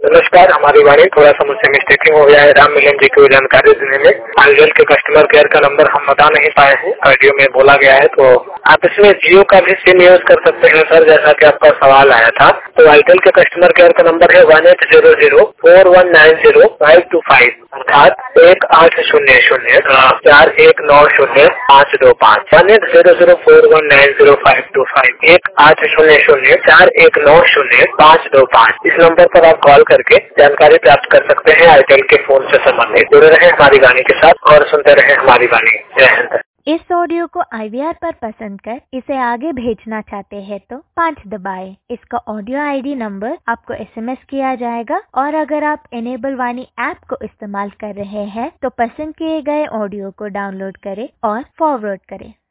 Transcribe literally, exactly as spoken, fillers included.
नमस्कार, हमारी वाणी थोड़ा सा मुझसे मिस्टेकिंग हो गया है राम मिलन जी को जानकारी देने में। आईडियल के कस्टमर केयर का नंबर हम बता नहीं पाए हैं, ऑडियो में बोला गया है, तो आप इसमें जियो का भी सिम यूज कर सकते हैं सर, जैसा कि आपका सवाल आया था। तो आईडियल के कस्टमर केयर का नंबर है one eight zero zero four one nine zero five two five, अर्थात एक आठ शून्य शून्य चार एक नौ शून्य पाँच दो पाँच। One eight zero zero four one nine zero five two five, एक आठ शून्य शून्य चार एक नौ शून्य पाँच दो पाँच। इस नंबर पर आप कॉल करके जानकारी प्राप्त कर सकते हैं आईटेल के फोन से संबंधित। जुड़े रहे हमारी वाणी के साथ और सुनते रहे हमारी वाणी। जय हिंद। इस ऑडियो को आई वी आर पर पसंद कर इसे आगे भेजना चाहते हैं तो पाँच दबाएं। इसका ऑडियो आई डी नंबर आपको एस एम एस किया जाएगा और अगर आप इनेबल वाणी ऐप को इस्तेमाल कर रहे हैं तो पसंद किए गए ऑडियो को डाउनलोड करें और फॉरवर्ड करें।